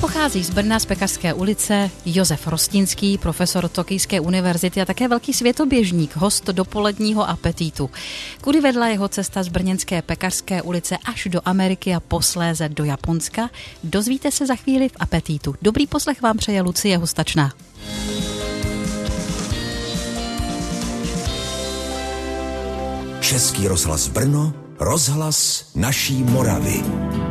Pochází z Brna z Pekařské ulice Josef Rostinský, profesor Tokijské univerzity a také velký světoběžník, host dopoledního apetitu. Kudy vedla jeho cesta z brněnské Pekařské ulice až do Ameriky a posléze do Japonska, dozvíte se za chvíli v apetitu. Dobrý poslech vám přeje Lucie Hustačná. Český rozhlas Brno, rozhlas naší Moravy.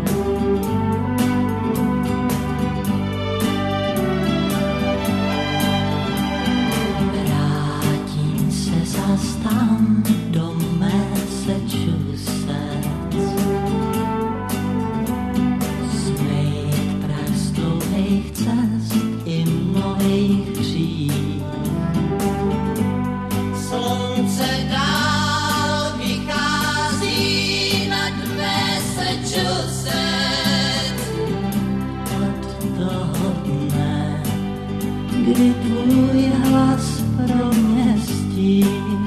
Tam do Massachusetts, smejt prach z dlouhých cest i mnohých kříd. Slunce dál vychází nad Massachusetts od toho dne, kdy tvůj hlas pro mě stí.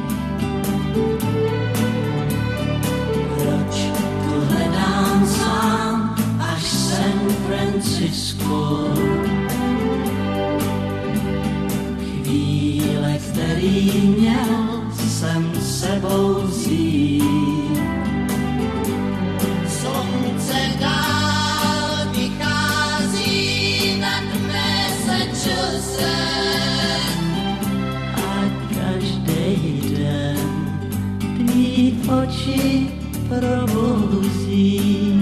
Proč tu hledám sám až San Francisco? Chvíle, který měl jsem sebou vzít. Slunce dál vychází nad Massachusetts a každý den tvý oči probouzí.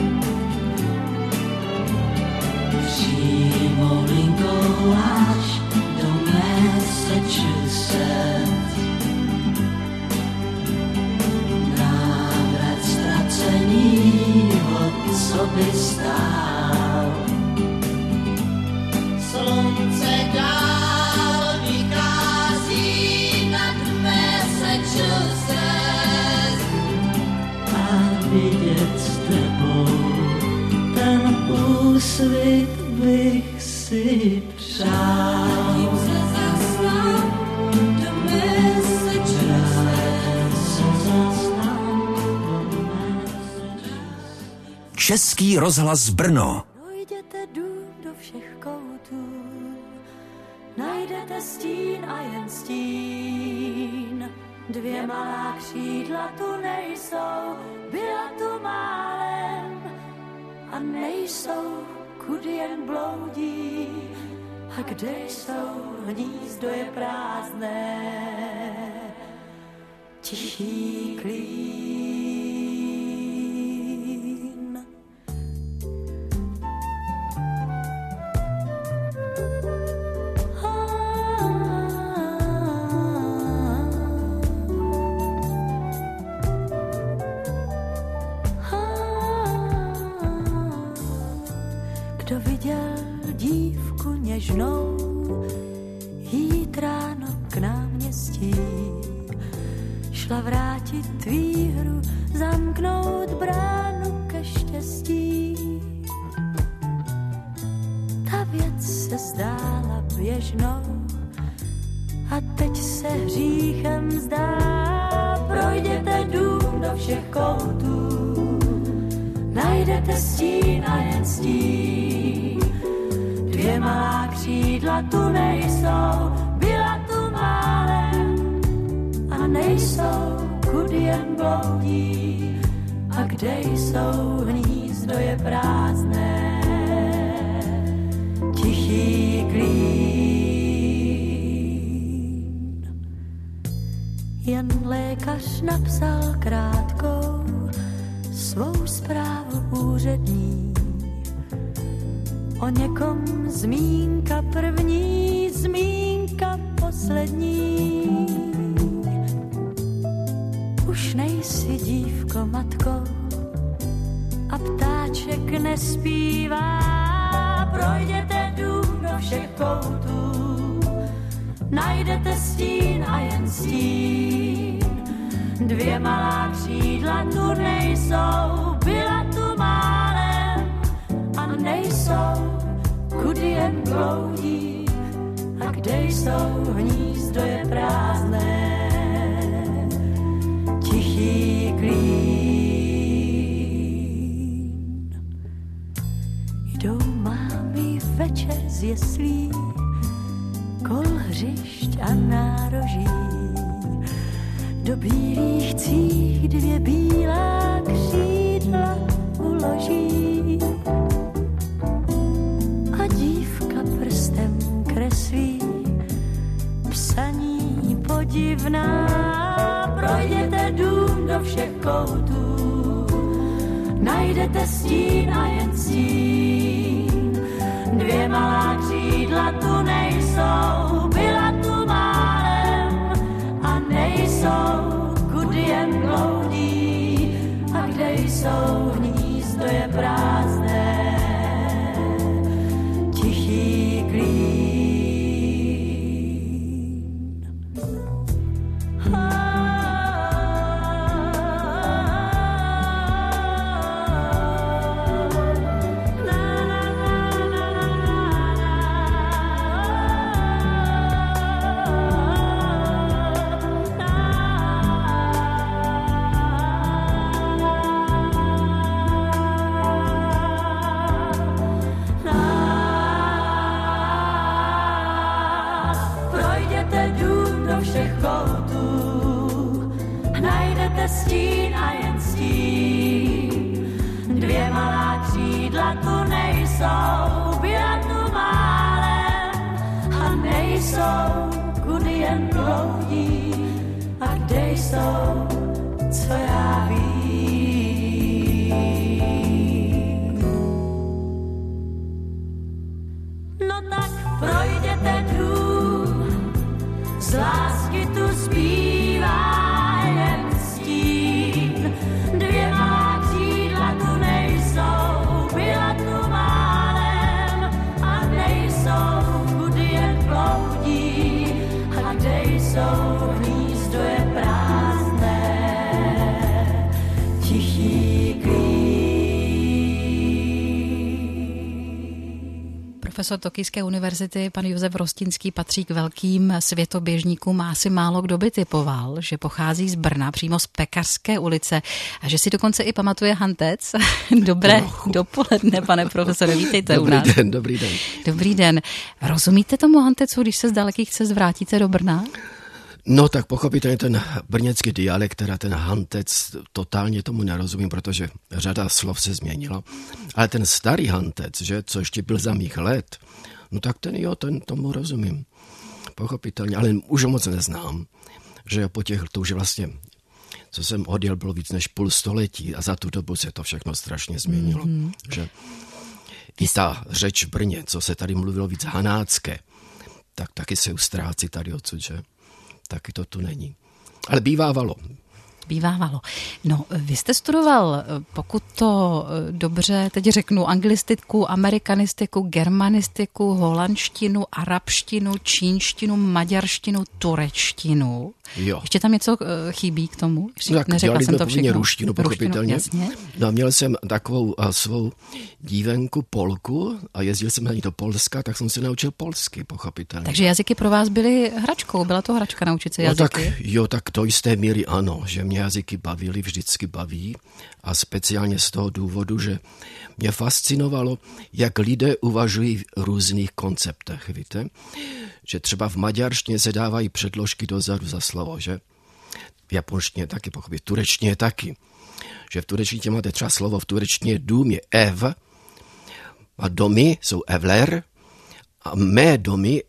Přímo linkou až do Massachusetts. Návrat ztracenýho, co by stál. Slunce dál vychází nad Massachusetts a vidět s tebou ten úsvit bych si přál. Tím se zasnám do Massachusetts. Český rozhlas Brno. Dojděte dům do všech koutů, najdete stín a jen stín. Dvě malá křídla tu nejsou, byla tu málem a nejsou, kudy jen bloudí. A kde jsou, hnízdo je prázdné, tichý klín. Kdo viděl dívku něžnou jít ráno k náměstí, šla vrátit výhru, zamknout bránu ke štěstí. Ta věc se zdála běžnou a teď se hříchem zdá. Projděte dům do všech koutů, najdete stín a jen stín. Dvě malá křídla tu nejsou, byla tu málem a nejsou, kudy jen bloudí. A kde jsou, hnízdo je prázdné, tichý klín. Jen lékař napsal krátkou svou zprávu úřední. O někom zmínka první, zmínka poslední. Už nejsi dívko matkou a ptáček nespívá. Projděte dům do všech koutů, najdete stín a jen stín. Dvě malá křídla tu nejsou, byla tu málem a nejsou, kudy jen bloudí. A kde jsou, hnízdo je prázdné, tichý klín. Jdou mámy jeslí, kol hřišť a nároží. Do bílých cích 2 bílá křídla uloží. A dívka prstem kreslí psaní podivná. Projděte dům do všech koutů, najdete stín a jen stín. 2 malá křídla tu nejsou, byla tu málem a nejsou, kudy jen bloudí. A kde jsou, hnízdo je prázdné, tichý klín. Stín a jen stín. 2 malá křídla tu nejsou, byla tu málem a nejsou, kudy jen bloudí. A kde jsou, co já vím. No tak projděte dům, z lásky tu zpívá. 2 malá křídla tu nejsou, byla tu málem a nejsou, kudy jen bloudí. A kde jsou, hnízdo je prázdné, tichý klín. Profesor Tokijské univerzity, pan Josef Rostinský, patří k velkým světoběžníkům a asi málo kdo by typoval, že pochází z Brna, přímo z Pekařské ulice a že si dokonce i pamatuje hantec. Dobré dopoledne, pane profesore, vítejte u nás. Dobrý den. Dobrý den. Rozumíte tomu hantecu, když se z dalekých cest vrátíte do Brna? No tak pochopitelně ten brněnský dialekt, teda ten hantec, totálně tomu nerozumím, protože řada slov se změnila. Ale ten starý hantec, že, co ještě byl za mých let, no tak ten tomu rozumím. Pochopitelně, ale už ho moc neznám. Že po těch, to už vlastně, co jsem odjel, bylo víc než půl století a za tu dobu se to všechno strašně změnilo. Že i ta řeč v Brně, co se tady mluvilo víc hanácké, tak taky se ustrácí tady odsud, že taky to tu není. Ale bývávalo. No, vy jste studoval, pokud to dobře teď řeknu, anglistiku, amerikanistiku, germanistiku, holandštinu, arabštinu, čínštinu, maďarštinu, turečtinu. Jo. Ještě tam něco chybí k tomu? Tak neřekla jsem to všechno. Ruštinu, pochopitelně. Jasně. No a měl jsem takovou svou dívenku Polku a jezdil jsem na ní do Polska, tak jsem se naučil polsky, pochopitelně. Takže jazyky pro vás byly hračkou, byla to hračka naučit se jazyky? Tak do jisté míry ano, že mě jazyky bavily, vždycky baví a speciálně z toho důvodu, že mě fascinovalo, jak lidé uvažují v různých konceptech, víte? Že třeba v maďarštině se dávají předložky dozadu za slovo, že? V japonštině taky, pochopit, v turečtině taky. Že v turečtině máte třeba slovo, v turečtině dům je ev a domy jsou evler a mé domy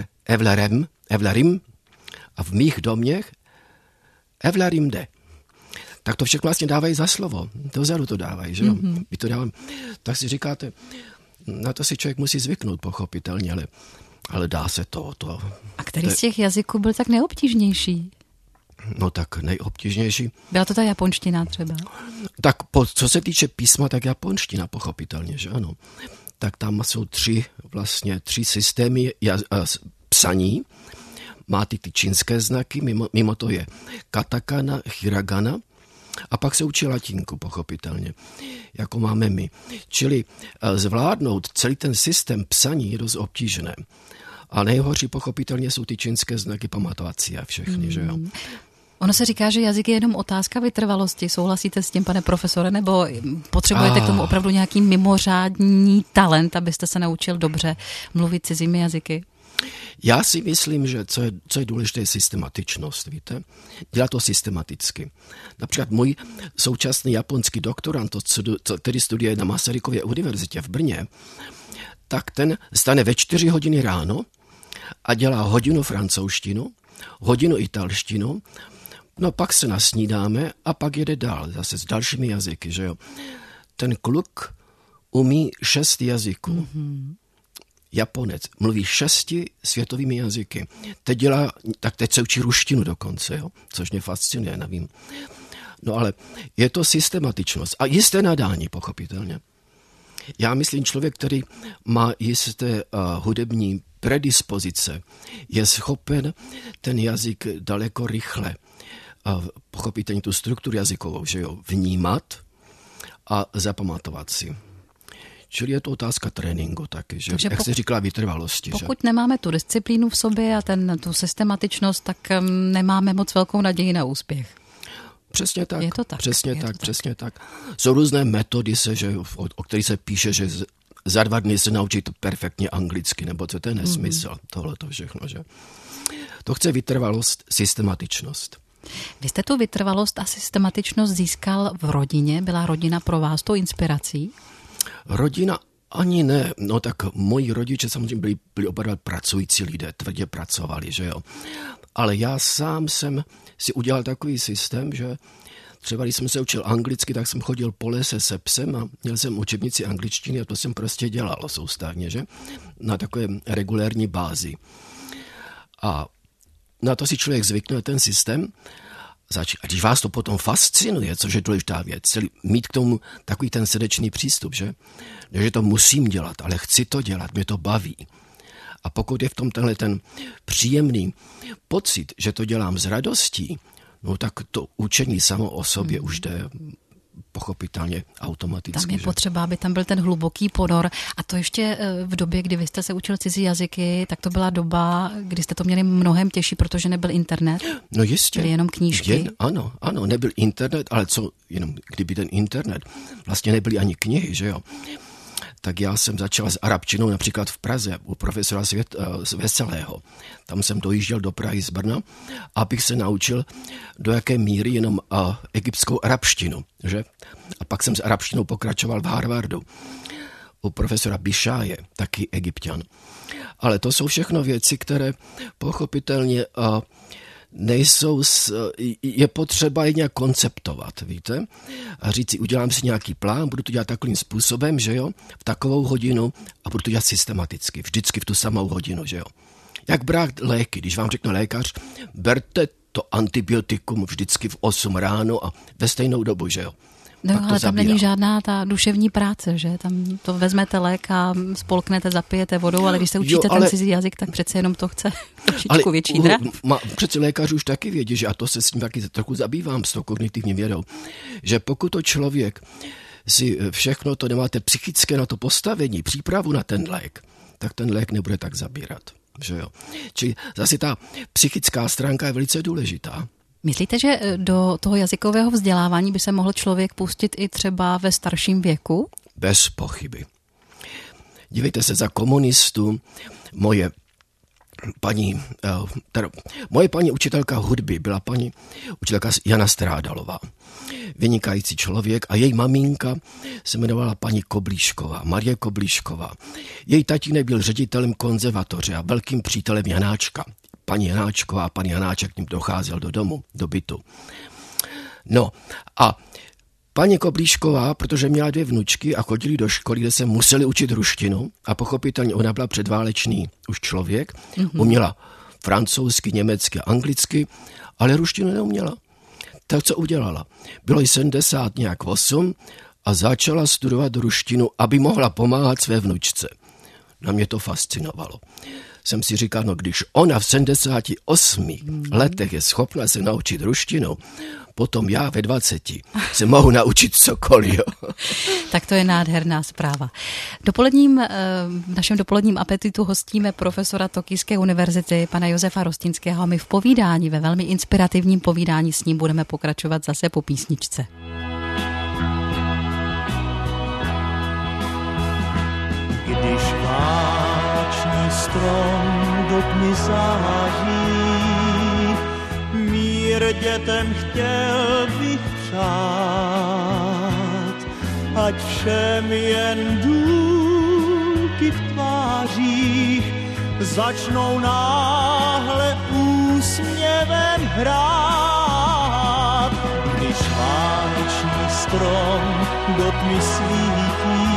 evlerim a v mých doměch evlerim de. Tak to všechno vlastně dávají za slovo. Dozadu to dávají, že jo? Vy to dávají. Tak si říkáte, na to si člověk musí zvyknout, pochopitelně, ale dá se to. A který z těch jazyků byl tak nejobtížnější? No tak nejobtížnější. Byla to ta japonština třeba? Tak co se týče písma, tak japonština, pochopitelně, že ano. Tak tam jsou tři systémy psaní. Máte ty čínské znaky, mimo to je katakana, hiragana a pak se učí latinku, pochopitelně, jako máme my. Čili zvládnout celý ten systém psaní je dost obtížné. A nejhorší pochopitelně jsou ty čínské znaky pamatovací a všechny, že jo. Ono se říká, že jazyk je jenom otázka vytrvalosti. Souhlasíte s tím, pane profesore, nebo potřebujete k tomu opravdu nějaký mimořádný talent, abyste se naučil dobře mluvit cizími jazyky? Já si myslím, že co je důležité, je systematičnost, víte? Dělat to systematicky. Například můj současný japonský doktorant, který studuje na Masarykově univerzitě v Brně, tak ten stane ve 4 hodiny ráno a dělá hodinu francouzštinu, hodinu italštinu, no pak se nasnídáme a pak jede dál, zase s dalšími jazyky, že jo. Ten kluk umí 6 jazyků. Japonec mluví 6 světovými jazyky. Teď se učí ruštinu dokonce, jo? Což mě fascinuje, nevím. No ale je to systematičnost a jisté nadání, pochopitelně. Já myslím, člověk, který má jisté hudební predispozice, je schopen ten jazyk daleko rychle, pochopitelně tu strukturu jazykovou, že jo, vnímat a zapamatovat si. Čili je to otázka tréninku taky, že? Jak se říkala, vytrvalosti. Pokud nemáme tu disciplínu v sobě a tu systematičnost, tak nemáme moc velkou naději na úspěch. Přesně tak. Je to tak. Přesně tak. Jsou různé metody, o kterých se píše, že za 2 dny se naučit perfektně anglicky, nebo co to je nesmysl, tohleto všechno, že? To chce vytrvalost, systematičnost. Vy jste tu vytrvalost a systematičnost získal v rodině? Byla rodina pro vás tou inspirací? Rodina ani ne. No tak moji rodiče samozřejmě byli oba pracující lidé, tvrdě pracovali, že jo. Ale já sám jsem si udělal takový systém, že třeba když jsem se učil anglicky, tak jsem chodil po lese se psem a měl jsem učebnici angličtiny a to jsem prostě dělal soustavně, že? Na takové regulérní bázi. A na to si člověk zvykne, ten systém. A když vás to potom fascinuje, což je důležitá věc, mít k tomu takový ten srdečný přístup, že to musím dělat, ale chci to dělat, mě to baví. A pokud je v tom tenhle ten příjemný pocit, že to dělám s radostí, no tak to učení samo o sobě už jde pochopitelně automaticky. Tam je potřeba, aby tam byl ten hluboký ponor. A to ještě v době, kdy vy jste se učil cizí jazyky, tak to byla doba, kdy jste to měli mnohem těžší, protože nebyl internet. No jistě. Byly jenom knížky. Ano, nebyl internet, ale co, jenom kdyby ten internet, vlastně nebyly ani knihy, že jo. Tak já jsem začal s arabčinou například v Praze u profesora Veselého. Tam jsem dojížděl do Prahy z Brna, abych se naučil, do jaké míry jenom egyptskou arabštinu. Že? A pak jsem s arabštinou pokračoval v Harvardu u profesora Bišáje, taky Egypťan. Ale to jsou všechno věci, které pochopitelně nejsou, je potřeba je nějak konceptovat, víte? A říct si, udělám si nějaký plán, budu to dělat takovým způsobem, že jo? V takovou hodinu a budu to dělat systematicky, vždycky v tu samou hodinu, že jo? Jak brát léky, když vám řekne lékař, berte to antibiotikum vždycky v 8 ráno a ve stejnou dobu, že jo? No, ale tam není žádná ta duševní práce, že? Tam to vezmete lék a spolknete, zapijete vodou, ale když se učíte ten cizí jazyk, tak přece jenom to chce trošičku větší drav. Přece lékaři už taky vědí, že a to se s tím taky trochu zabývám, s tou kognitivní vědou, že pokud to člověk si všechno to nemáte psychické na to postavení, přípravu na ten lék, tak ten lék nebude tak zabírat, že jo. Čili zase ta psychická stránka je velice důležitá. Myslíte, že do toho jazykového vzdělávání by se mohl člověk pustit i třeba ve starším věku? Bez pochyby. Dívejte se, za komunistů moje paní učitelka hudby byla paní učitelka Jana Strádalová. Vynikající člověk a její maminka se jmenovala paní Koblíšková, Marie Koblíšková. Její tatínek byl ředitelem konzervatoře a velkým přítelem Janáčka. Paní Janáčková, pan Janáček k ním docházel do domu, do bytu. No a paní Koblíšková, protože měla 2 vnučky a chodili do školy, kde se museli učit ruštinu a pochopitelně ona byla předválečný už člověk, uměla francouzsky, německy, anglicky, ale ruštinu neuměla. Tak co udělala? Bylo jí 78 a začala studovat ruštinu, aby mohla pomáhat své vnučce. Na mě to fascinovalo. jsem si říkal, no když ona v 78 letech je schopna se naučit ruštinu, potom já ve 20 se mohu naučit cokoliv. Jo. Tak to je nádherná zpráva. V našem dopoledním apetitu hostíme profesora Tokijské univerzity, pana Josefa Rostinského, a my v povídání, ve velmi inspirativním povídání s ním budeme pokračovat zase po písničce. Když vánoční strom do tmy září, mír dětem chtěl bych přát, ať všem jen důlky v tvářích začnou náhle úsměvem hrát. Když vánoční strom do tmy svítí,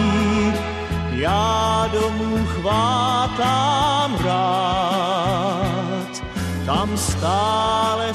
já domů chvátám rád, tam stále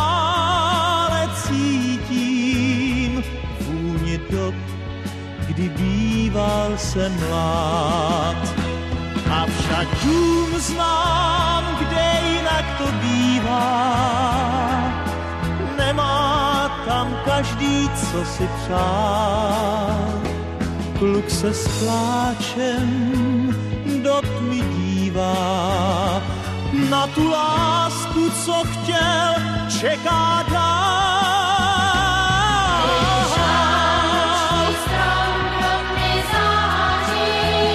cítím vůni dob, kdy býval jsem mlád. A však dům znám, kde jinak to bývá, nemá tam každý, co si přál. Kluk se s pláčem do tmy dívá, na tu lásku, co chtěl, čeká dál. Když vánoční strom do tmy září,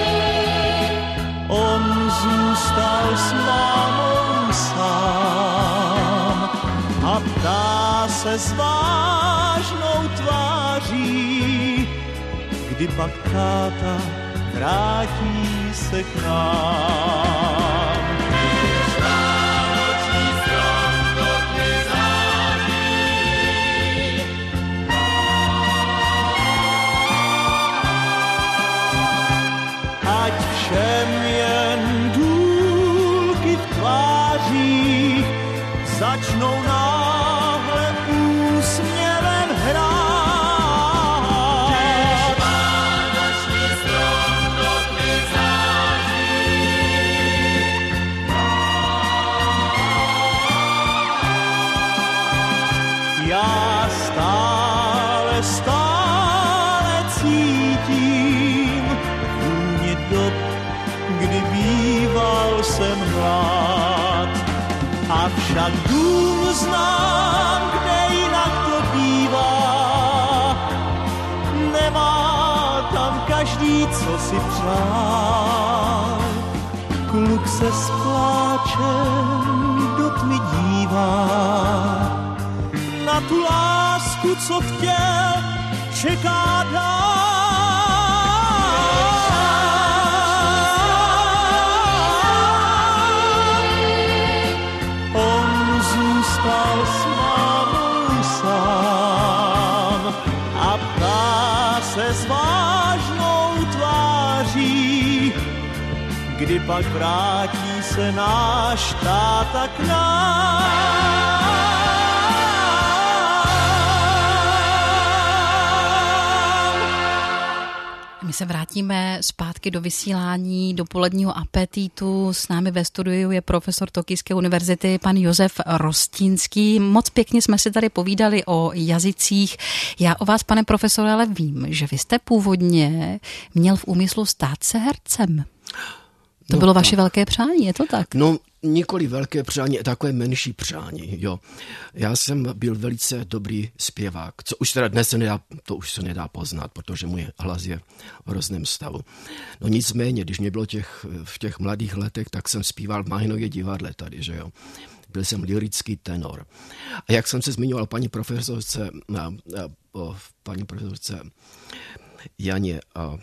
on zůstal s mámou sám a ptá se s vážnou tváří, kdy pak táta vrátí se k nám. Když vánoční strom do tmy září, ať všem jen důlky v tvářích začnou náhle úsměvem hrát. Já stále cítím vůni dob, kdy býval jsem mlád. Avšak dům znám, kde jinak to bývá, nemá tam každý, co si přál. Kluk se s pláčem do tmy dívá, na tu lásku, co chtěl, čeká dál. On zůstal s mámou sám a ptá se s vážnou tváří, kdy pak vrátí se náš táta k nám. My se vrátíme zpátky do vysílání dopoledního apetitu. S námi ve studiu je profesor Tokijské univerzity, pan Josef Rostinský. Moc pěkně jsme si tady povídali o jazycích. Já o vás, pane profesore, ale vím, že vy jste původně měl v úmyslu stát se hercem. To bylo vaše velké přání, je to tak? No, nikoli velké přání, takové menší přání, jo. Já jsem byl velice dobrý zpěvák, co už teda dnes se nedá poznat, protože můj hlas je v hrozném stavu. No nicméně, když mě bylo v těch mladých letech, tak jsem zpíval v Mahinově divadle tady, že jo. Byl jsem lyrický tenor. A jak jsem se zmiňoval paní profesorce Janě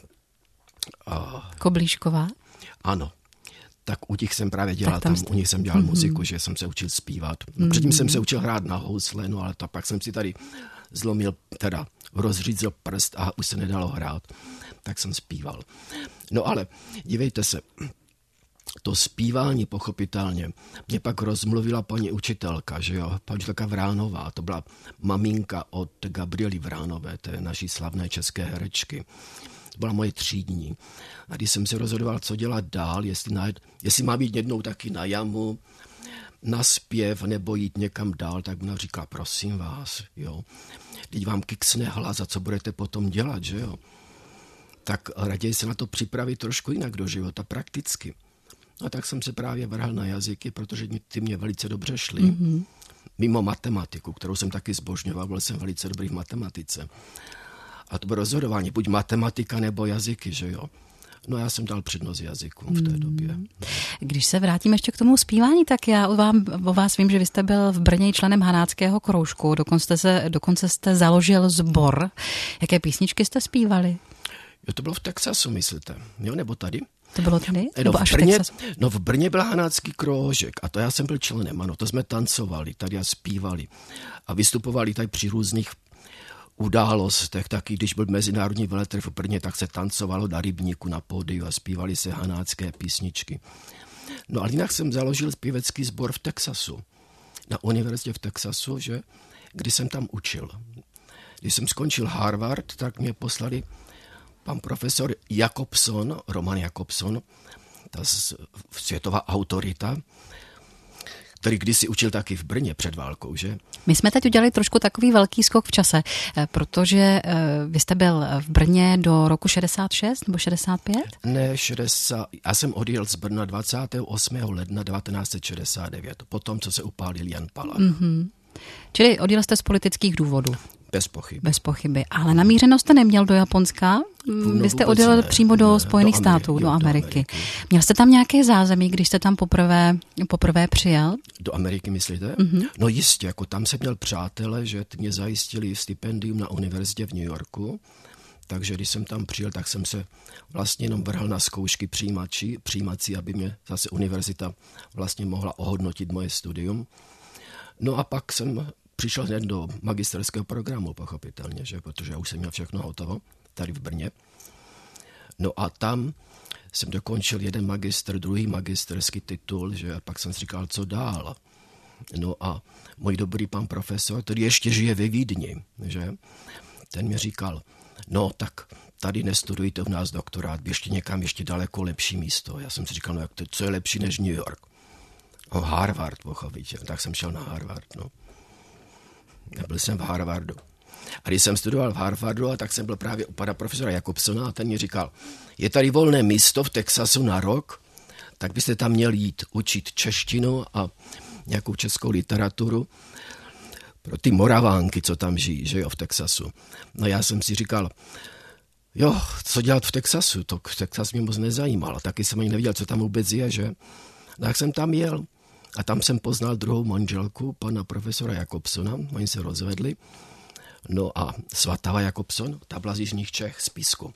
Koblíšková? Ano. Tak u těch jsem právě dělal, u nich jsem dělal muziku, že jsem se učil zpívat. No, předtím jsem se učil hrát na housle, no ale pak jsem si tady rozřízl prst a už se nedalo hrát. Tak jsem zpíval. No ale dívejte se, to zpívání pochopitelně. Mě pak rozmluvila paní učitelka, že jo, paní učitelka Vránová, to byla maminka od Gabriely Vránové, té naší slavné české herečky. To byla moje třídní. A když jsem se rozhodoval, co dělat dál, jestli má být jednou taky na jamu, na zpěv nebo jít někam dál, tak ona říkala, prosím vás, jo, teď vám kiksne hlas a co budete potom dělat, že jo. Tak raději se na to připravit trošku jinak do života, prakticky. A tak jsem se právě vrhl na jazyky, protože ty mě velice dobře šly. Mm-hmm. Mimo matematiku, kterou jsem taky zbožňoval, byl jsem velice dobrý v matematice. A to bylo rozhodování, buď matematika nebo jazyky, že jo. No já jsem dal přednost jazykům v té době. Když se vrátím ještě k tomu zpívání, tak já o vás vím, že vy jste byl v Brně členem Hanáckého kroužku, dokonce jste založil sbor. Jaké písničky jste zpívali? Jo, to bylo v Texasu, myslíte? Jo, nebo tady? To bylo tady? V Brně byl Hanácký kroužek a to já jsem byl členem, ano, to jsme tancovali tady a zpívali a vystupovali tady při různých událostech, taky když byl mezinárodní veletrh v Brně, tak se tancovalo na rybníku na pódiu a zpívali se hanácké písničky. No a jinak jsem založil zpěvecký sbor v Texasu, na univerzitě v Texasu, že, kdy jsem tam učil. Když jsem skončil Harvard, tak mě poslali pan profesor Jakobson, Roman Jakobson, ta světová autorita, který kdysi učil taky v Brně před válkou, že? My jsme teď udělali trošku takový velký skok v čase, protože vy jste byl v Brně do roku 66 nebo 65? Ne, 60. Já jsem odjel z Brna 28. ledna 1969, potom, co se upálil Jan Palach. Mm-hmm. Čili odjel jste z politických důvodů? Bez pochyby. Bez pochyby. Ale namířeno jste neměl do Japonska? Vy jste odjel přímo do Spojených států, do Ameriky. Měl jste tam nějaké zázemí, když jste tam poprvé přijel? Do Ameriky, myslíte? Mm-hmm. No jistě, jako tam jsem měl přátele, že mě zajistili stipendium na univerzitě v New Yorku, takže když jsem tam přijel, tak jsem se vlastně jenom vrhl na zkoušky přijímací, aby mě zase univerzita vlastně mohla ohodnotit moje studium. No a pak jsem přišel hned do magisterského programu, pochopitelně, že? Protože já už jsem měl všechno hotovo, tady v Brně. No a tam jsem dokončil jeden magister, druhý magisterský titul, že? A pak jsem si říkal, co dál. No a můj dobrý pan profesor, který ještě žije ve Vídni, že? Ten mi říkal, no tak tady nestudujte u nás doktorát, běžte někam ještě daleko lepší místo. Já jsem si říkal, no jak to, co je lepší než New York? No Harvard, pochopitelně, tak jsem šel na Harvard, no. Byl jsem v Harvardu. A když jsem studoval v Harvardu, tak jsem byl právě u pana profesora Jakobsona a ten mi říkal, je tady volné místo v Texasu na rok, tak byste tam měl jít učit češtinu a nějakou českou literaturu pro ty Moravánky, co tam žijí, že jo, v Texasu. No já jsem si říkal, jo, co dělat v Texasu, to Texas mě moc nezajímal, taky jsem ani neviděl, co tam vůbec je, že? Tak jsem tam jel. A tam jsem poznal druhou manželku, pana profesora Jakobsona, oni se rozvedli. No a Svatava Jakobson, ta byla z jižních Čech, z Písku.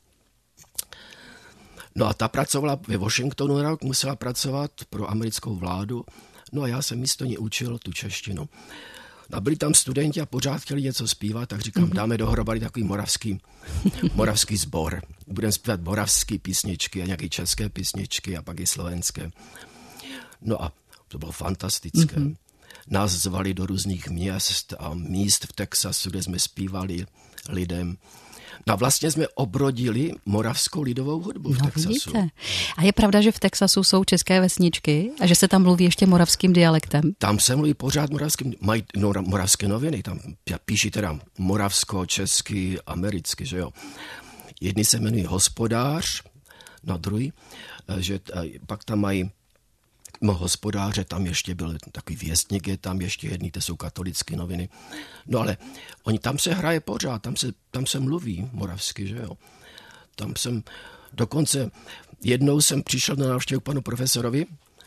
No a ta pracovala ve Washingtonu rok, musela pracovat pro americkou vládu. No a já jsem místo ní učil tu češtinu. A byli tam studenti a pořád chtěli něco zpívat, tak říkám, dáme dohromady takový moravský sbor. Budeme zpívat moravské písničky a nějaké české písničky a pak i slovenské. No a to bylo fantastické. Mm-hmm. Nás zvali do různých měst a míst v Texasu, kde jsme zpívali lidem. No a vlastně jsme obrodili moravskou lidovou hudbu v Texasu. Vidíte. A je pravda, že v Texasu jsou české vesničky a že se tam mluví ještě moravským dialektem? Tam se mluví pořád moravským, mají moravské noviny, tam píší teda moravsko, česky, americky, že jo. Jedni se jmenují Hospodář, no druhý, že pak tam mají Hospodáře, tam ještě byl takový Věstník, je tam ještě jedný, to jsou katolické noviny. No ale oni tam se hraje pořád, tam se mluví moravsky, že jo. Tam jsem, dokonce jednou jsem přišel na návštěvu k panu profesorovi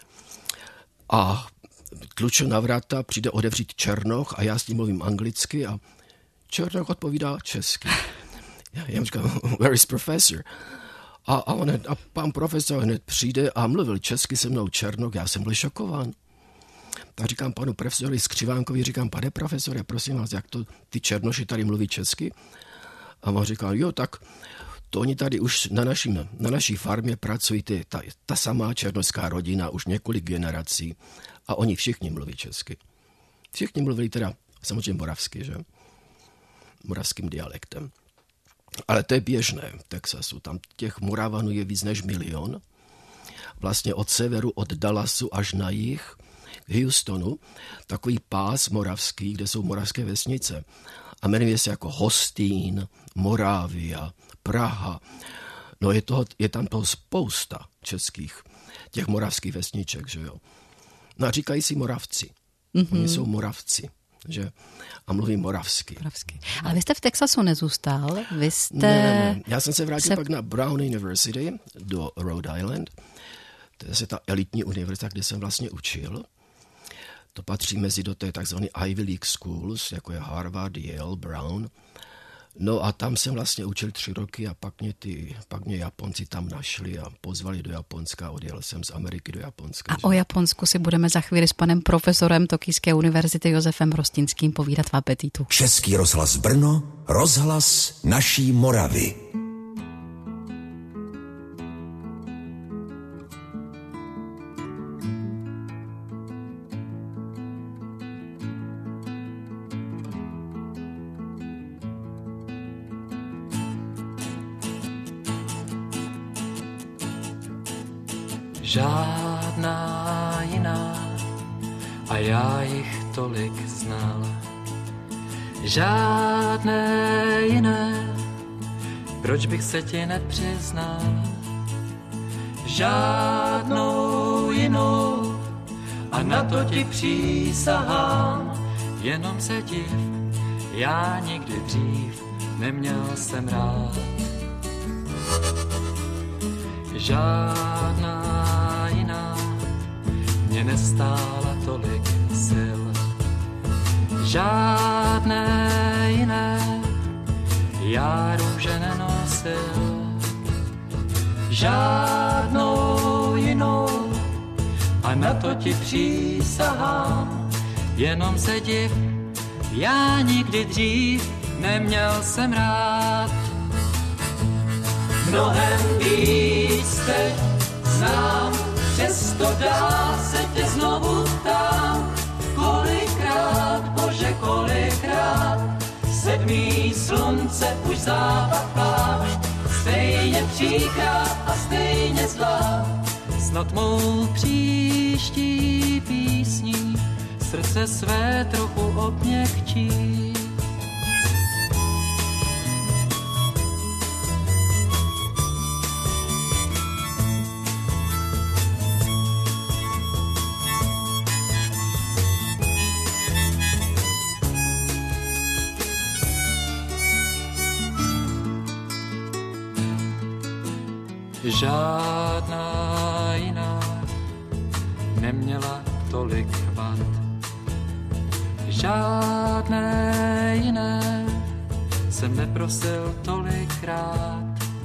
a tlučil na vrata, přijde otevřít Černoch a já s ním mluvím anglicky a Černoch odpovídá česky. Já mu říkám, where is professor? A pan profesor hned přijde a mluvil česky se mnou Černoch, já jsem byl šokován. Tak říkám panu profesorovi Skřivánkovi, říkám, pane profesore, prosím vás, jak to ty Černoši tady mluví česky? A on říkal, jo, tak To oni tady už na naší farmě pracují ta samá černošská rodina už několik generací a oni všichni mluví česky. Všichni mluvili teda samozřejmě moravsky, že? Moravským dialektem. Ale to je běžné v Texasu. Tam těch Moravanů je víc než 1 milion. Vlastně od severu, od Dallasu až na jih, k Houstonu, takový pás moravský, kde jsou moravské vesnice. A jmenuje se jako Hostín, Morávia, Praha. No je tam toho spousta českých, těch moravských vesniček, že jo. No a říkají si Moravci. Oni jsou Moravci, že? A mluví moravsky. Ale vy jste v Texasu nezůstal? Vy jste... Ne. Já jsem se vrátil pak na Brown University do Rhode Island. To je ta elitní univerzita, kde jsem vlastně učil. To patří mezi do té takzvané Ivy League schools, jako je Harvard, Yale, Brown. No a tam jsem vlastně učil 3 roky a pak mě Japonci tam našli a pozvali do Japonska. Odjel jsem z Ameriky do Japonska. A o Japonsku si budeme za chvíli s panem profesorem Tokijské univerzity Josefem Rostinským povídat v Apetitu. Český rozhlas Brno, rozhlas naší Moravy. Žádná jiná a já jich tolik znal. Žádné jiné, proč bych se ti nepřiznal. Žádnou jinou a na to ti přísahám. Jenom se div, já nikdy dřív neměl jsem rád. Žádná jiná mě nestála tolik sil. Žádné jiné já růže nenosil. Žádnou jinou a na to ti přísahám. Jenom se div, já nikdy dřív neměl jsem rád. Mnohem víc teď znám, přesto dá se tě znovu ptám. Kolikrát, Bože, kolikrát, 7. slunce už západ pláč, stejně příkrá a stejně zlá. Snad mou příští písní srdce své trochu obměkčí. Žádná jiná neměla tolik vad. Žádné jiné jsem neprosil tolikrát.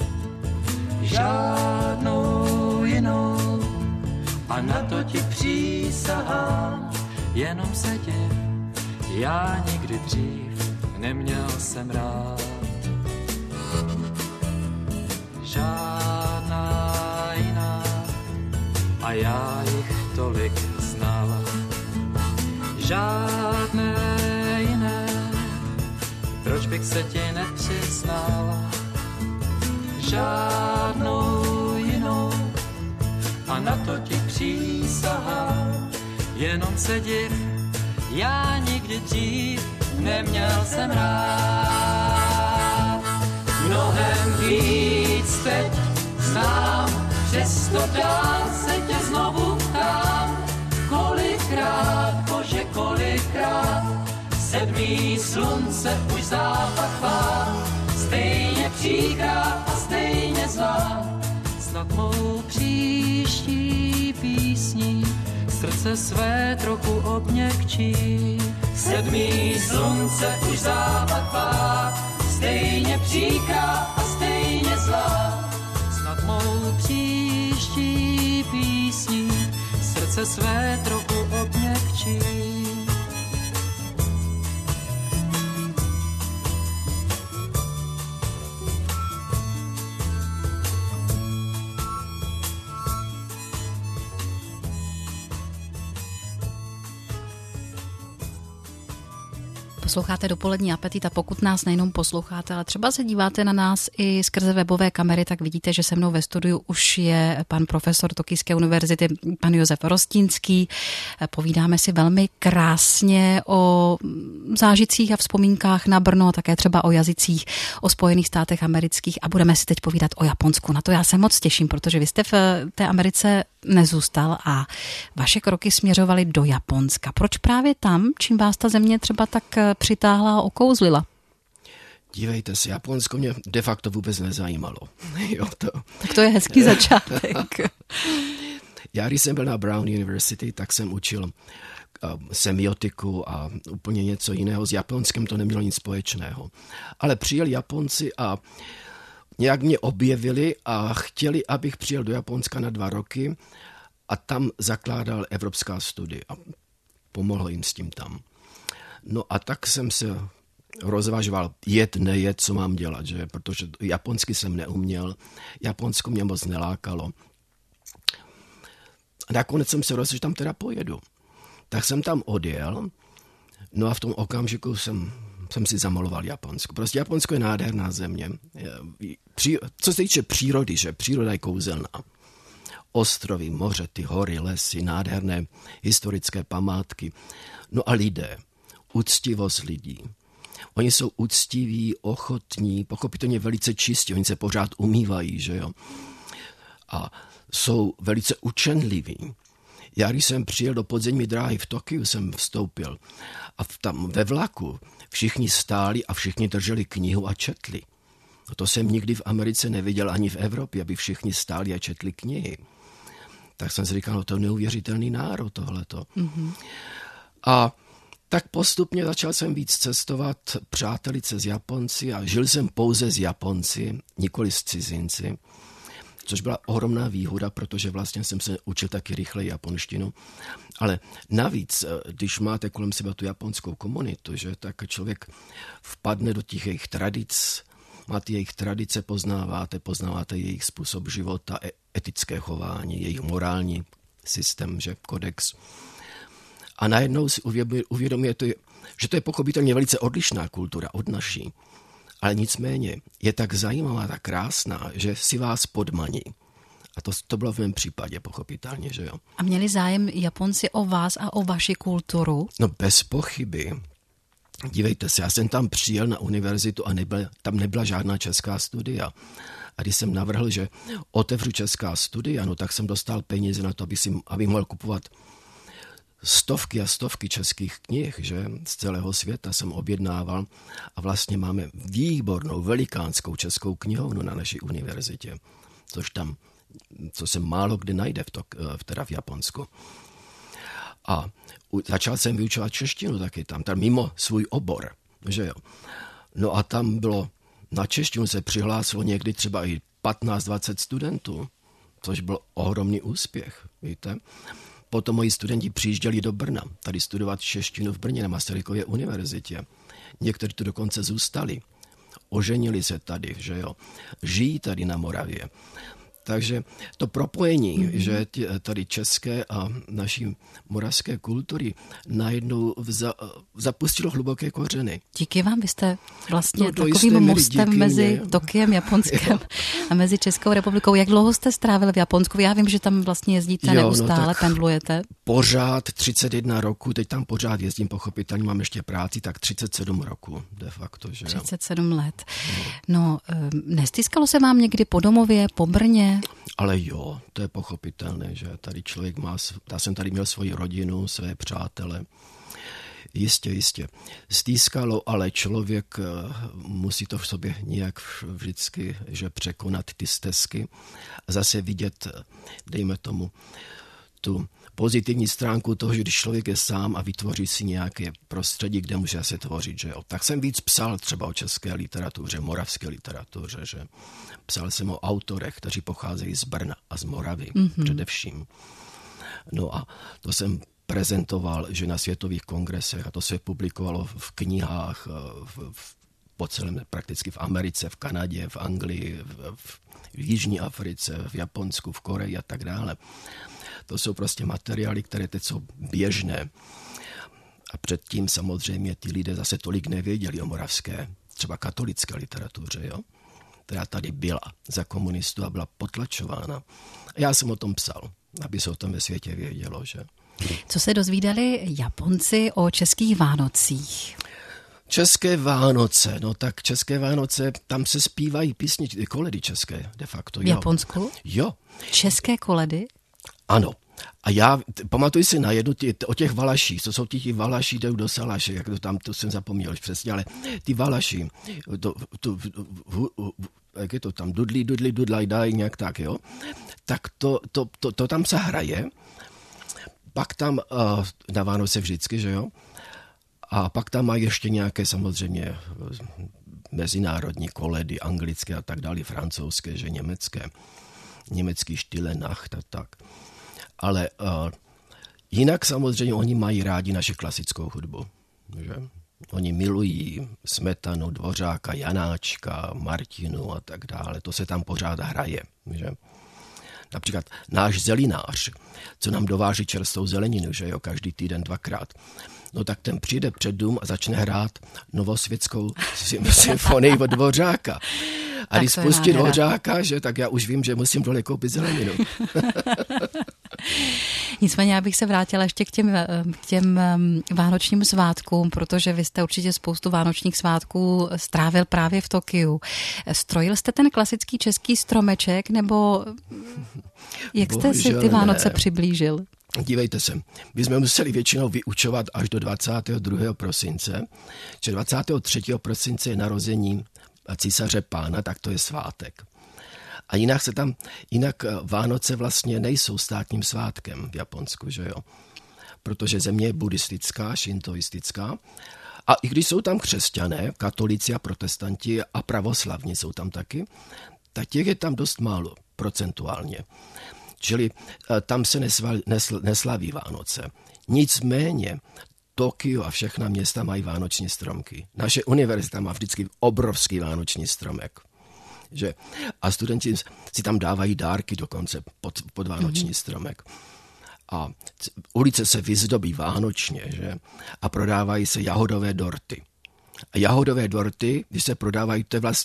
Žádnou jinou a na to ti přísahám. Jenom se div, já nikdy dřív neměl jsem rád. Žádná jiná a já jich tolik znal. Žádné jiné, proč bych se ti nepřiznal. Žádnou jinou a na to ti přísahám. Jenom se div, já nikdy dřív neměl jsem rád. Mnohem víc teď znám, přesto dál se tě znovu ptám. Kolikrát, Bože, kolikrát, 7. slunce už západ pán, stejně příkrá a stejně zlá. Snad mou příští písní srdce své trochu obměkčí. 7. slunce už západ pán, stejně příkrá a stejně zlá. Snad mou příští písní srdce své trochu obměkčí. Posloucháte Dopolední apetit a pokud nás nejenom posloucháte, ale třeba se díváte na nás i skrze webové kamery, tak vidíte, že se mnou ve studiu už je pan profesor Tokijské univerzity, pan Josef Rostínský. Povídáme si velmi krásně o zážitcích a vzpomínkách na Brno a také třeba o jazycích, o Spojených státech amerických a budeme si teď povídat o Japonsku. Na to já se moc těším, protože vy jste v té Americe nezůstal a vaše kroky směřovaly do Japonska. Proč právě tam? Čím vás ta země třeba tak přitáhla a okouzlila? Dívejte se, Japonsko mě de facto vůbec nezajímalo. Tak to je hezký začátek. Já, když jsem byl na Brown University, tak jsem učil semiotiku a úplně něco jiného. S Japonskem to nemělo nic společného. Ale přijeli Japonci a nějak mě objevili a chtěli, abych přijel do Japonska na 2 roky a tam zakládal Evropská studia a pomohl jim s tím tam. No a tak jsem se rozvažoval, nejet, co mám dělat, že? Protože japonsky jsem neuměl, Japonsko mě moc nelákalo. A nakonec jsem se rozhodl, že tam teda pojedu. Tak jsem tam odjel, no a v tom okamžiku jsem si zamaloval Japonsko. Prostě Japonsko je nádherná země. Co se týče přírody, že příroda je kouzelná. Ostrovy, moře, ty hory, lesy, nádherné historické památky. No a lidé, úctivost lidí. Oni jsou úctiví, ochotní, pochopitelně velice čistí, oni se pořád umývají, že jo. A jsou velice učenliví. Já, když jsem přijel do podzemní dráhy v Tokiu, jsem vstoupil a tam ve vlaku všichni stáli a všichni drželi knihu a četli. No to jsem nikdy v Americe neviděl, ani v Evropě, aby všichni stáli a četli knihy. Tak jsem si říkal, no to je neuvěřitelný národ tohleto. Mm-hmm. A tak postupně začal jsem víc cestovat, přátelit se s Japonci a žil jsem pouze s Japonci, nikoli s cizinci, což byla ohromná výhoda, protože vlastně jsem se učil taky rychle japonštinu. Ale navíc, když máte kolem sebe tu japonskou komunitu, že, tak člověk vpadne do těch jejich tradic, máte jejich tradice, poznáváte jejich způsob života, etické chování, jejich morální systém, že, kodex. A najednou si uvědomujete, že to je pochopitelně velice odlišná kultura od naší. Ale nicméně je tak zajímavá, tak krásná, že si vás podmaní. A to bylo v mém případě pochopitelně, že jo. A měli zájem Japonci o vás a o vaši kulturu? No bez pochyby. Dívejte se, já jsem tam přijel na univerzitu a tam nebyla žádná česká studia. A když jsem navrhl, že otevřu česká studia, no tak jsem dostal peníze na to, abych mohl kupovat stovky a stovky českých knih, že z celého světa jsem objednával a vlastně máme výbornou, velikánskou českou knihovnu na naší univerzitě, co se málo kdy najde v Japonsku. A začal jsem vyučovat češtinu taky tam mimo svůj obor, že jo. No a tam bylo, na češtinu se přihlásilo někdy třeba i 15-20 studentů, což byl ohromný úspěch, víte. Potom moji studenti přijížděli do Brna, tady studovat češtinu v Brně na Masarykově univerzitě. Někteří tu dokonce zůstali. Oženili se tady, že jo. Žijí tady na Moravě. Takže to propojení, že tady české a naší moravské kultury najednou zapustilo hluboké kořeny. Díky vám, vy jste vlastně takovým mostem mezi Tokiem, Japonskem a mezi Českou republikou. Jak dlouho jste strávil v Japonsku? Já vím, že tam vlastně jezdíte neustále, pendlujete. Pořád 31 roku, teď tam pořád jezdím, pochopitelně mám ještě práci, tak 37 roku de facto. Že 37 let. No, nestýskalo se vám někdy po domově, po Brně? Ale jo, to je pochopitelné, že tady člověk já jsem tady měl svoji rodinu, své přátele. Jistě. Stýskalo, ale člověk musí to v sobě nějak vždycky, že překonat ty stezky a zase vidět, dejme tomu, tu pozitivní stránku toho, že když člověk je sám a vytvoří si nějaké prostředí, kde může se tvořit, že jo. Tak jsem víc psal třeba o české literatuře, moravské literatuře, že psal jsem o autorech, kteří pocházejí z Brna a z Moravy především. No a to jsem prezentoval, že na světových kongresech, a to se publikovalo v knihách, po celém, prakticky v Americe, v Kanadě, v Anglii, v Jižní Africe, v Japonsku, v Koreji a tak dále. To jsou prostě materiály, které teď jsou běžné. A předtím samozřejmě ty lidé zase tolik nevěděli o moravské, třeba katolické literatuře, jo? Která tady byla za komunistů a byla potlačována. A já jsem o tom psal, aby se o tom ve světě vědělo, že? Co se dozvídali Japonci o českých Vánocích? České Vánoce, no tak České Vánoce, tam se zpívají písničky, koledy české de facto. V Japonsku? Jo. České koledy? Ano. A já pamatuju si na jednu o těch Valaších, co jsou ti Valaši, jdou do Salaše, jak to jsem zapomněl už přesně, ale ty Valaši, jak je to tam, dudlaj, daj, nějak tak, jo, tak to tam se hraje, pak tam na Vánoce vždycky, že jo, a pak tam mají ještě nějaké samozřejmě mezinárodní koledy, anglické a tak dále, francouzské, že německý Stille Nacht a tak. Ale jinak samozřejmě oni mají rádi naši klasickou hudbu. Že? Oni milují Smetanu, Dvořáka, Janáčka, Martinu a tak dále. To se tam pořád hraje. Že? Například náš zelinář, co nám dováží čerstvou zeleninu, že jo, každý týden 2krát. No tak ten přijde před dům a začne hrát novosvětskou symfonii od Dvořáka. A když spustí Dvořáka, že, tak já už vím, že musím dole koupit zeleninu. Nicméně já bych se vrátila ještě k těm vánočním svátkům, protože vy jste určitě spoustu vánočních svátků strávil právě v Tokiu. Strojil jste ten klasický český stromeček, nebo jak jste si ty Vánoce přiblížil? Dívejte se, my jsme museli většinou vyučovat až do 22. prosince, že 23. prosince je narození císaře Pána, tak to je svátek. A jinak Vánoce vlastně nejsou státním svátkem v Japonsku, že jo? Protože země je buddhistická, šintoistická. A i když jsou tam křesťané, katolíci a protestanti a pravoslavní jsou tam taky, tak těch je tam dost málo procentuálně. Čili tam se neslaví Vánoce. Nicméně Tokio a všechna města mají vánoční stromky. Naše univerzita má vždycky obrovský vánoční stromek. Že? A studenti si tam dávají dárky dokonce pod vánoční stromek. A ulice se vyzdobí vánočně, že? A prodávají se jahodové dorty. A jahodové dorty, když se prodávají,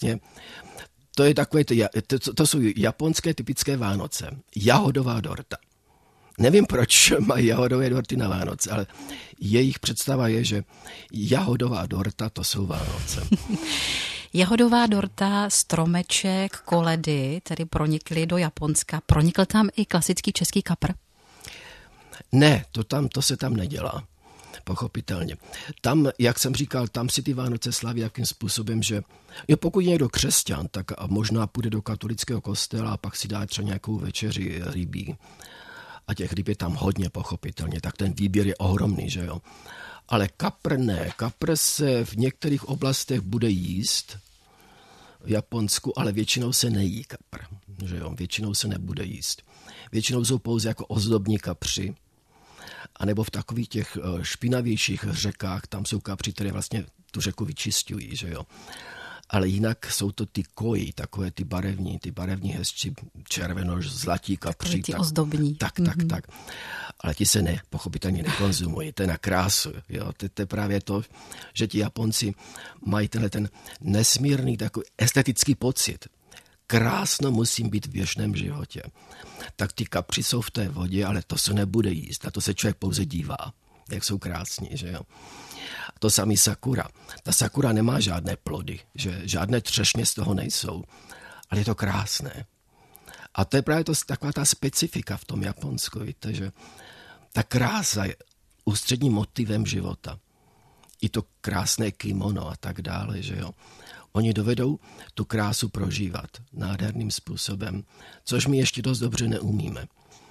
to jsou japonské typické Vánoce. Jahodová dorta. Nevím, proč mají jahodové dorty na Vánoce, ale jejich představa je, že jahodová dorta, to jsou Vánoce. Jahodová dorta, stromeček, koledy, tedy pronikly do Japonska. Pronikl tam i klasický český kapr? Ne, to se tam nedělá. Pochopitelně. Tam, jak jsem říkal, tam si ty Vánoce slaví jakým způsobem, že pokud je někdo křesťan, tak a možná půjde do katolického kostela a pak si dá třeba nějakou večeři rybí. A těch ryb je tam hodně, pochopitelně, tak ten výběr je ohromný, že jo. Ale kapr ne. Kapr se v některých oblastech bude jíst v Japonsku, ale většinou se nejí kapr, že jo. Většinou se nebude jíst. Většinou jsou pouze jako ozdobní kapři, anebo v takových těch špinavějších řekách, tam jsou kapři, které vlastně tu řeku vyčistují, že jo. Ale jinak jsou to ty koji, takové ty barevní hezčí, červeno-zlatí kapři. Ty ozdobní. Tak. Ale ti se pochopitelně nekonzumují, to je na krásu. Jo. To je právě to, že ti Japonci mají ten nesmírný takový estetický pocit. Krásno musím být v běžném životě. Tak ty kapři jsou v té vodě, ale to se nebude jíst, na to se člověk pouze dívá, jak jsou krásní, že jo. To samý sakura. Ta sakura nemá žádné plody, že žádné třešně z toho nejsou, ale je to krásné. A to je právě taková ta specifika v tom Japonsku, víte, že ta krása je ústředním motivem života. I to krásné kimono a tak dále, že jo. Oni dovedou tu krásu prožívat nádherným způsobem, což my ještě dost dobře neumíme.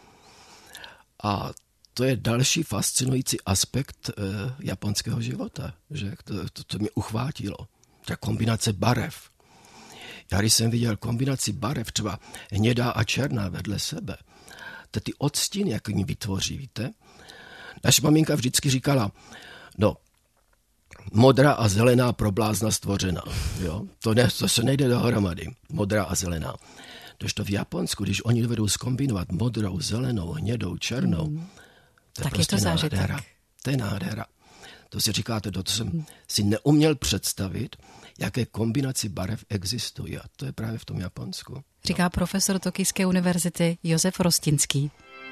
A to je další fascinující aspekt japonského života, že to mě uchvátilo. Ta kombinace barev. Já když jsem viděl kombinaci barev, třeba hnědá a černá vedle sebe, to ty odstíny, jak oni vytvoří, víte? Naše maminka vždycky říkala, no, modrá a zelená pro blázna stvořená. Jo? To se nejde dohromady, modrá a zelená. Tožto v Japonsku, když oni dovedou zkombinovat modrou, zelenou, hnědou, černou, to je tak prostě je to zážitek. nádhera. To je nádhera. To si říkáte, to jsem si neuměl představit, jaké kombinaci barev existují. A to je právě v tom Japonsku. Říká profesor Tokijské univerzity Josef Rostinský.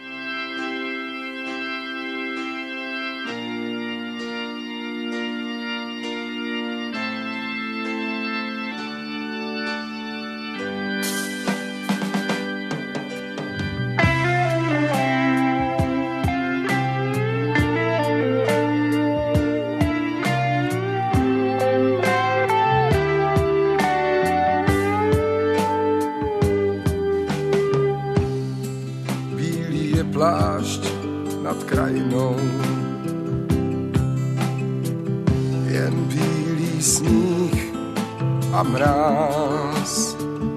Plášť nad krajinou, jen bílý sníh a mráz.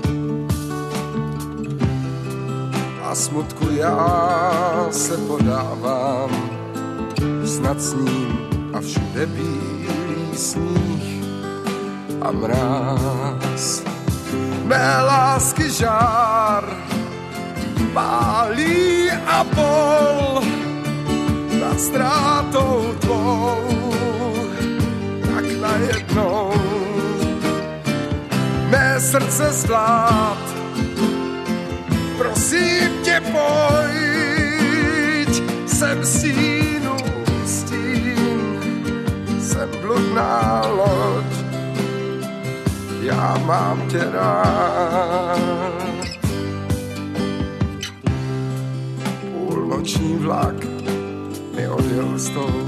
A smutku já se podávám, snad s ním a všude bílý sníh a mráz. Mé lásky žár pálí a bol nad ztrátou tvou, tak najednou mé srdce zvlád. Prosím tě, pojď sem stínu, stín, jsem bludná loď, já mám tě rád. Noční vlak mi odjel s tou,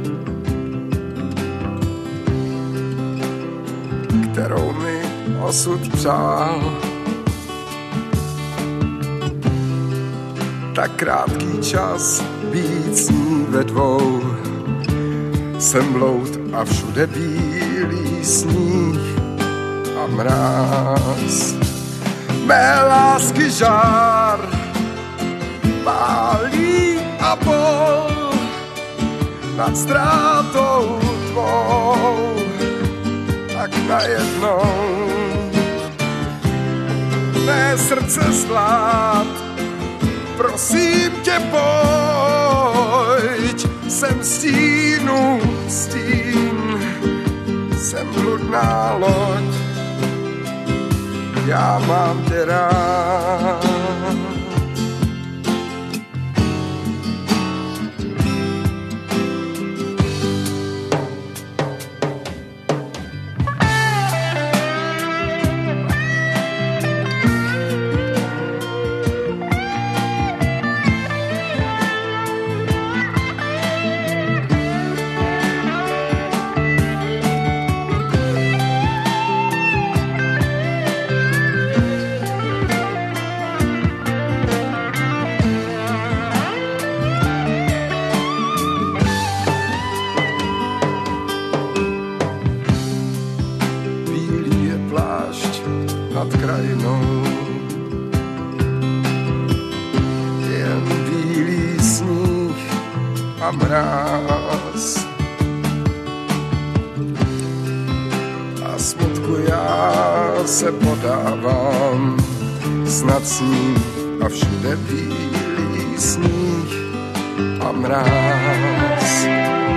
kterou mi osud přál. Tak krátký čas být s ní ve dvou, jsem bloud a všude bílý sníh a mráz. Mé lásky žár pálí a bol nad ztrátou tvou, tak najednou mé srdce zvlád. Prosím tě, pojď sem stínu, stín, jsem bludná loď, já mám tě rád. Nad krajinou jen bílý sníh a mráz. A smutku já se podávám, snad s ním a všude bílý sníh a mráz.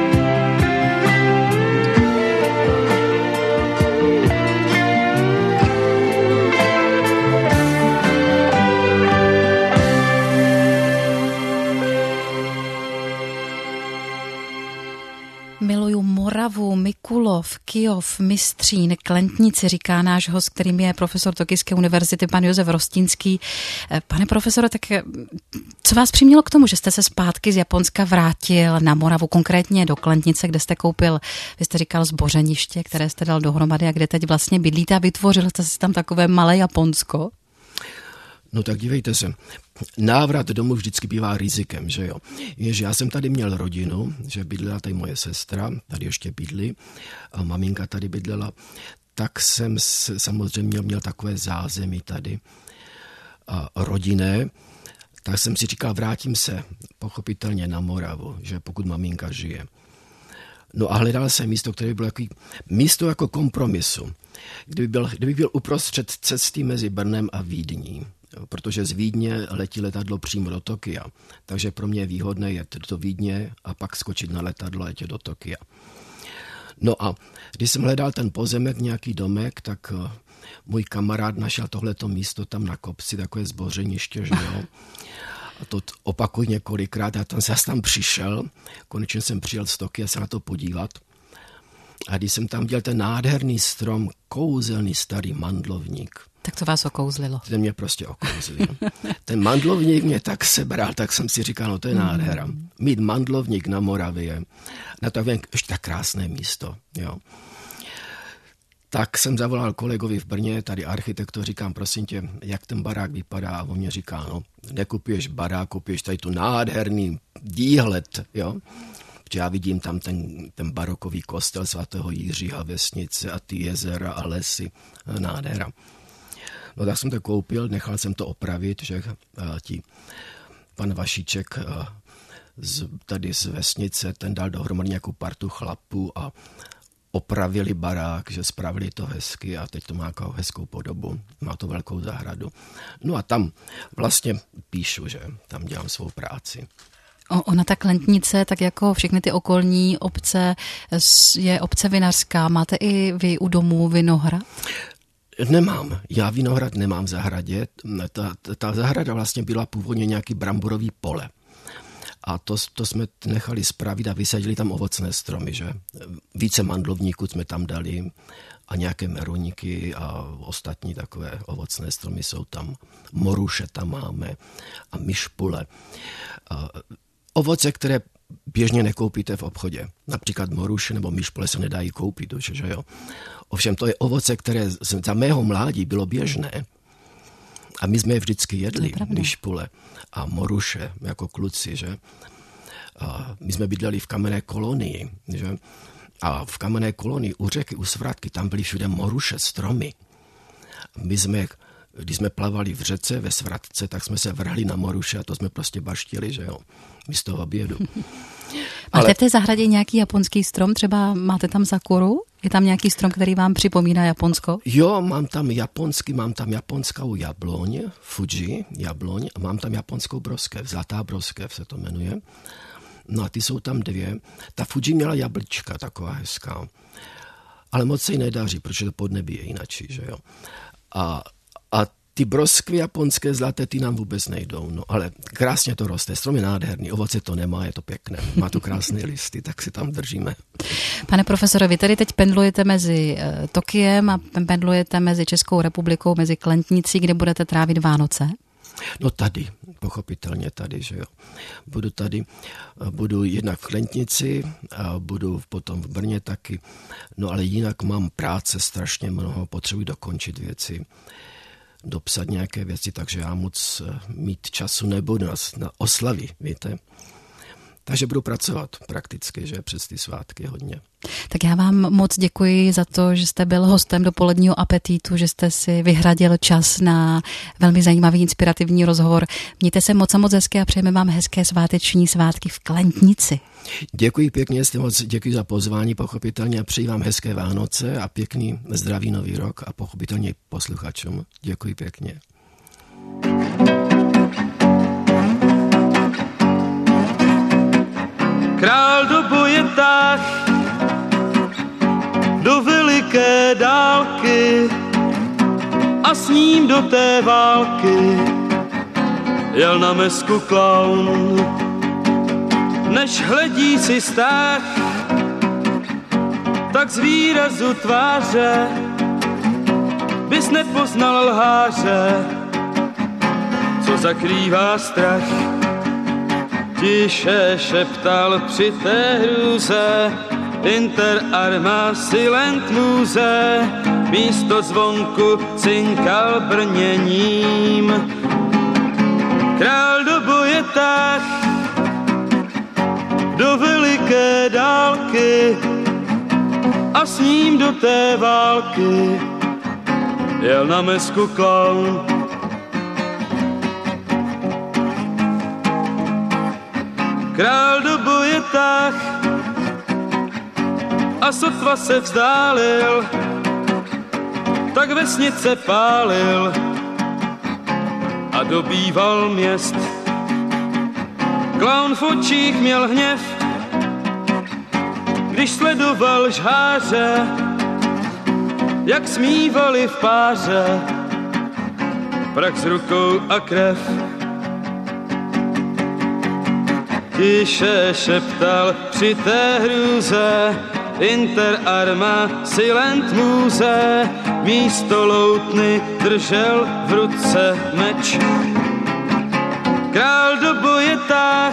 Miluju Moravu, Mikulov, Kyjov, Mystřín, Klentnici, říká náš host, kterým je profesor Tokijské univerzity, pan Josef Rostinský. Pane profesore, tak co vás přimělo k tomu, že jste se zpátky z Japonska vrátil na Moravu, konkrétně do Klentnice, kde jste koupil, vy jste říkal, zbořeniště, které jste dal dohromady a kde teď vlastně bydlíte a vytvořil jste si tam takové malé Japonsko? No tak dívejte se, návrat domů vždycky bývá rizikem, že jo. Ježe já jsem tady měl rodinu, že bydlela tady moje sestra, tady ještě bydlí, a maminka tady bydlela, tak jsem samozřejmě měl takové zázemí tady a rodinné, tak jsem si říkal, vrátím se pochopitelně na Moravu, že pokud maminka žije. No a hledal jsem místo, které by bylo místo jako kompromisu, kdyby byl uprostřed cesty mezi Brnem a Vídní, protože z Vídně letí letadlo přímo do Tokia, takže pro mě je výhodné jet do Vídně a pak skočit na letadlo a letět do Tokia. No a když jsem hledal ten pozemek, nějaký domek, tak můj kamarád našel tohleto místo tam na kopci, takové zbořeniště, že jo. A to opakuji několikrát, já tam přišel, konečně jsem přijel z Tokia se na to podívat. A když jsem tam viděl ten nádherný strom, kouzelný starý mandlovník. Tak to vás okouzlilo. Ten mě prostě okouzlil. Ten mandlovník mě tak sebral, tak jsem si říkal, no to je nádhera. Mít mandlovník na Moravě, na to ještě tak krásné místo, jo. Tak jsem zavolal kolegovi v Brně, tady architektu, říkám, prosím tě, jak ten barák vypadá? A on mě říká, no, nekupuješ barák, kupuješ tady tu nádherný výhled, jo. Protože já vidím tam ten barokový kostel svatého Jiřího, vesnice a ty jezera a lesy, nádhera. No tak jsem to koupil, nechal jsem to opravit, že pan Vašíček tady z vesnice, ten dal dohromady nějakou partu chlapů a opravili barák, že spravili to hezky a teď to má jako hezkou podobu, má to velkou zahradu. No a tam vlastně píšu, že tam dělám svou práci. Ona ta Klentnice, tak jako všechny ty okolní obce, je obce vinařská. Máte i vy u domu vinohrad? Nemám. Já vinohrad nemám v zahradě. Ta zahrada vlastně byla původně nějaký bramborový pole. A to jsme nechali spravit a vysadili tam ovocné stromy, že? Více mandlovníků jsme tam dali a nějaké meruníky a ostatní takové ovocné stromy jsou tam. Moruše tam máme a myšpule. Ovoce, které běžně nekoupíte v obchodě. Například moruše nebo myšpule se nedají koupit, že jo? Ovšem to je ovoce, které za mého mládí bylo běžné. A my jsme je vždycky jedli, myšpule a moruše jako kluci, že? A my jsme bydleli v kamenné kolonii, že? A v kamenné kolonii u řeky, u Svratky, tam byly všude moruše, stromy. Když jsme plavali v řece ve Svratce, tak jsme se vrhli na moruše a to jsme prostě baštili, že jo, místo obědu. Máte v té zahradě nějaký japonský strom? Třeba máte tam sakuru? Je tam nějaký strom, který vám připomíná Japonsko? Jo, mám tam japonskou jabloň, Fuji jabloň a mám tam japonskou broskev, zlatá broskev se to jmenuje. No a ty jsou tam dvě. Ta Fuji měla jablčka taková hezká, ale moc se jí nedaří, protože to podnebí je jinačí, že jo. A ty broskvy japonské zlaté, ty nám vůbec nejdou, no ale krásně to roste, strom je nádherný, ovoce to nemá, je to pěkné, má to krásné listy, tak si tam držíme. Pane profesore, vy tady teď pendlujete mezi Tokiem a pendlujete mezi Českou republikou, mezi Klentnicí, kde budete trávit Vánoce? No tady, pochopitelně tady, že jo. Budu jednak v Klentnici a budu potom v Brně taky, no ale jinak mám práce strašně mnoho, potřebuji dokončit věci, dopsat nějaké věci, takže já moc mít času nebudu na oslavy, víte. Takže budu pracovat prakticky, že přes ty svátky hodně. Tak já vám moc děkuji za to, že jste byl hostem dopoledního apetitu, že jste si vyhradil čas na velmi zajímavý, inspirativní rozhovor. Mějte se moc a moc hezky a přejeme vám hezké sváteční svátky v Klentnici. Děkuji pěkně, děkuji za pozvání, pochopitelně a přeji vám hezké Vánoce a pěkný zdravý nový rok a pochopitelně posluchačům. Děkuji pěkně. Král do boje táh, do veliké dálky a s ním do té války jel na mesku klaun. Než hledí si stáh, tak z výrazu tváře bys nepoznal lháře, co zakrývá strach. Tiše šeptal při té hrůze, inter arma silent muze, místo zvonku cinkal brněním. Král do boje táh, do veliké dálky a s ním do té války jel na mesku klaun. Král do boje táh a sotva se vzdálil, tak vesnice pálil a dobýval měst. Klaun v očích měl hněv, když sledoval žháře, jak smívali v páře, prach s rukou a krev. Tiše šeptal při té hrůze, Inter arma silent můze, místo loutny držel v ruce meč. Král do boje táh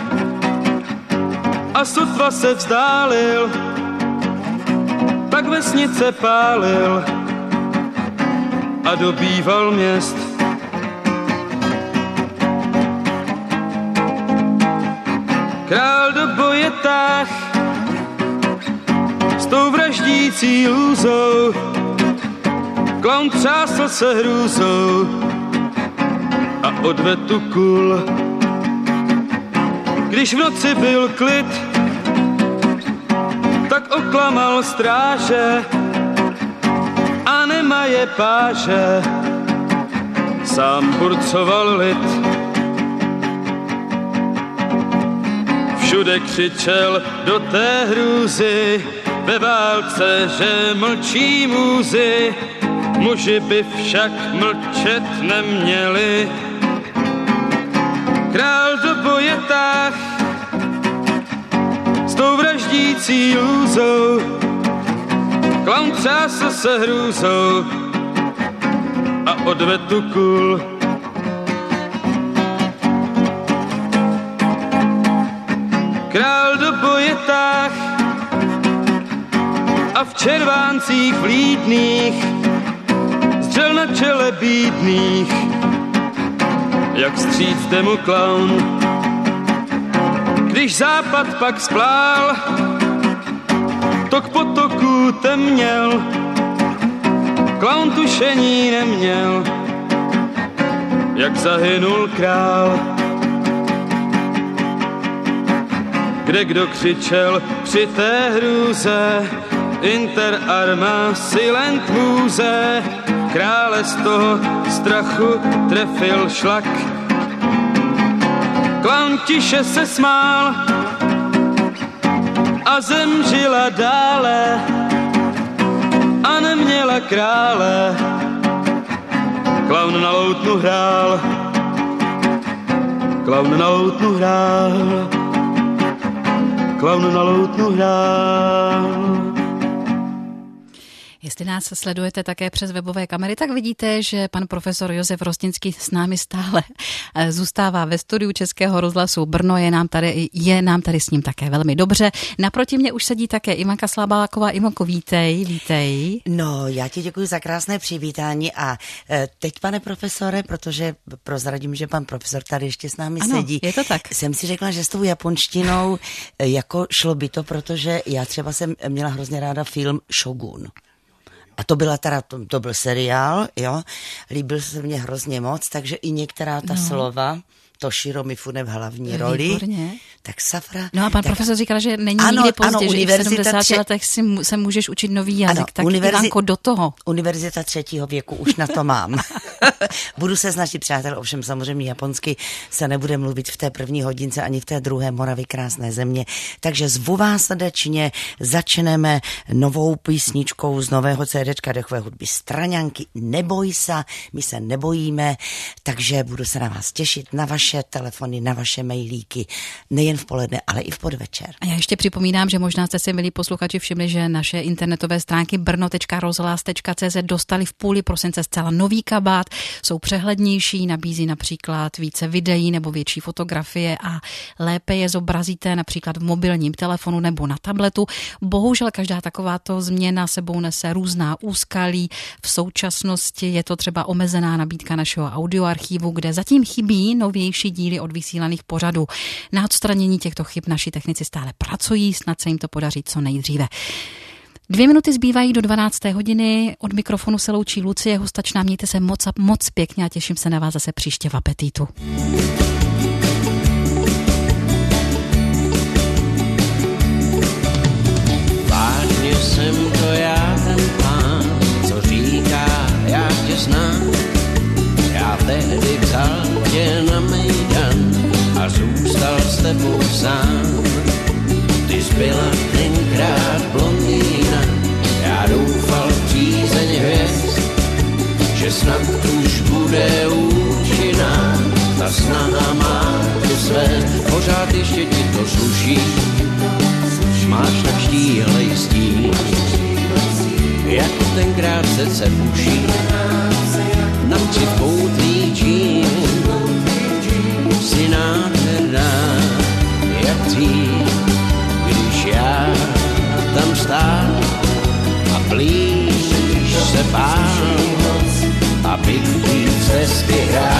a sotva se vzdálil, tak vesnice pálil a dobýval měst. Král do boje táh s tou vraždící lůzou, klaun třásl se hrůzou a odvedl tu kůl. Když v noci byl klid, tak oklamal stráže a nemaje páže, sám burcoval lid. Všude křičel do té hrůzy, ve válce, že mlčí můzy, muži by však mlčet neměli. Král do boje táh s tou vraždící lůzou, klaun třásl se hrůzou a odvedl tu kůl. Král do boje táh a v červáncích vlídných střel na čele bídných, jak vstříc jde mu klaun. Když západ pak splál, tok potoků temněl, klaun tušení neměl, jak zahynul král. Kde kdo křičel při té hrůze, Inter arma silent můze, krále z toho strachu trefil šlak. Klaun tiše se smál a zemřela dále a neměla krále. Klaun na loutnu hrál, klaun na loutnu hrál, klaun na loutnu hrál. Jestli nás sledujete také přes webové kamery, tak vidíte, že pan profesor Josef Rostinský s námi stále zůstává ve studiu Českého rozhlasu Brno, je nám tady s ním také velmi dobře. Naproti mě už sedí také Ivanka Slabáková. Ivanko, vítej. No, já ti děkuji za krásné přivítání a teď, pane profesore, protože prozradím, že pan profesor tady ještě s námi sedí. Je to tak. Jsem si řekla, že s tou japonštinou jako šlo by to, protože já třeba jsem měla hrozně ráda film Shogun. A to byl seriál, jo, líbil se mně hrozně moc, takže i některá ta slova, Toshiro Mifune v hlavní roli, výborně. Tak Safra. No a pan profesor říkal, že není nikdy pozdě, že v 70 letech se můžeš učit nový jazyk, tak Ivanko, do toho. Univerzita 3. věku, už na to mám. Budu se snažit, přátel, ovšem samozřejmě japonsky se nebude mluvit v té první hodince ani v té druhé, Moravy krásné země. Takže zvu vás srdečně, začneme novou písničkou z nového CDčka dechové hudby Straňanky. Neboj se, my se nebojíme, takže budu se na vás těšit, na vaše telefony, na vaše mailíky, nejen v poledne, ale i v podvečer. A já ještě připomínám, že možná jste si, milí posluchači, všimli, že naše internetové stránky brno.rozhlas.cz dostali v půli prosince zcela nový kabát, jsou přehlednější, nabízí například více videí nebo větší fotografie a lépe je zobrazíte například v mobilním telefonu nebo na tabletu. Bohužel každá takováto změna sebou nese různá úskalí. V současnosti je to třeba omezená nabídka našeho audioarchivu, kde zatím chybí novější díly od vysílaných pořadů. Na odstranění těchto chyb naši technici stále pracují, snad se jim to podaří co nejdříve. 2 minuty zbývají do 12. hodiny. Od mikrofonu se loučí Lucie Hustačná. Mějte se moc pěkně a těším se na vás zase příště v Apetitu. Vážně jsem to já, ten pán, co říká, já tě znám. Já tehdy vzal tě na mejdan a zůstal s tebou sám. Ty byla tenkrát blondýna. Já doufal v přízeň hvězd, že snad už bude účinná. Ta snaha má tu své, pořád ještě ti to sluší. Máš tak štíhlej stín, jako tenkrát srdce buší. Na připou tvý čín, si nádherná, jak dřív, když já tam stál a blíž se bál, aby v té cesty hrál.